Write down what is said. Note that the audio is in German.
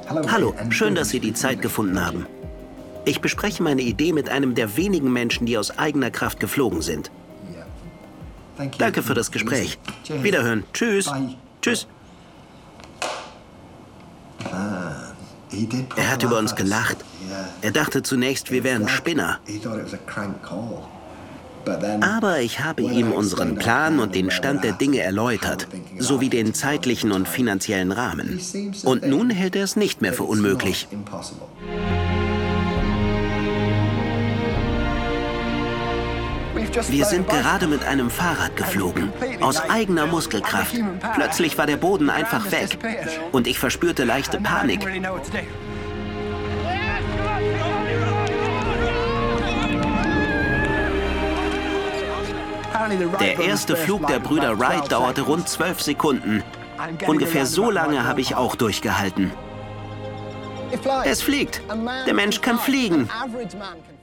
Hallo, schön, dass Sie die Zeit gefunden haben. Ich bespreche meine Idee mit einem der wenigen Menschen, die aus eigener Kraft geflogen sind. Danke für das Gespräch. Wiederhören. Tschüss. Tschüss. Er hat über uns gelacht. Er dachte zunächst, wir wären Spinner. Aber ich habe ihm unseren Plan und den Stand der Dinge erläutert, sowie den zeitlichen und finanziellen Rahmen. Und nun hält er es nicht mehr für unmöglich. Wir sind gerade mit einem Fahrrad geflogen, aus eigener Muskelkraft. Plötzlich war der Boden einfach weg und ich verspürte leichte Panik. Der erste Flug der Brüder Wright dauerte rund 12 Sekunden. Ungefähr so lange habe ich auch durchgehalten. Es fliegt. Der Mensch kann fliegen.